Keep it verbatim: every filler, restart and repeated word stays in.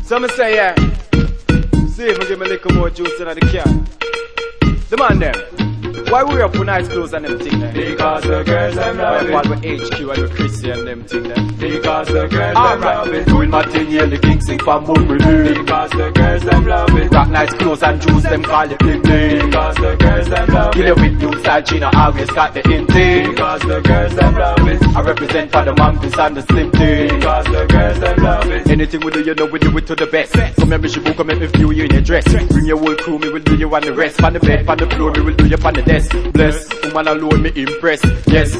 So me say, yeah, see if I give me a little more juice in the can. The man them, why we up with nice clothes and them thing them? Because the girls them love it. Why we H Q and we Chrissy and them thing them? Because the girls All them right. love it. Doing my thing here, the king sing from Bumbly. Because the girls them love it. Rock nice clothes and juice them call it big day. Because the girls them love Kill it. it with new style, Gina always got the in thing. Because the girls them love it. I represent for the Mampus and the Slim thing. Because the girls them love it. Anything we do, you know we do it to the best. So maybe she book and make me view you in your dress. Bring your whole crew, me will do you on the rest. On the bed, on the floor, me will do you on the desk. Bless, woman alone, me impress. Yes,